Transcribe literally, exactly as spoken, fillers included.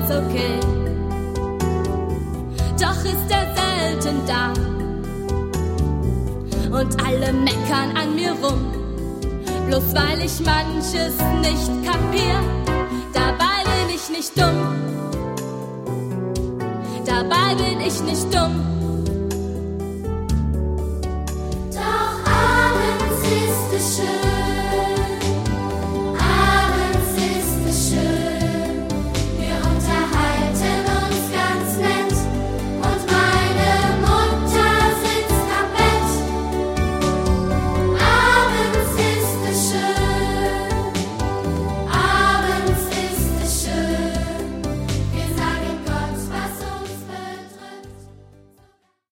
ganz okay. Doch ist er selten da und alle meckern an mir rum, bloß weil ich manches nicht kapier. Dabei bin ich nicht dumm, dabei bin ich nicht dumm.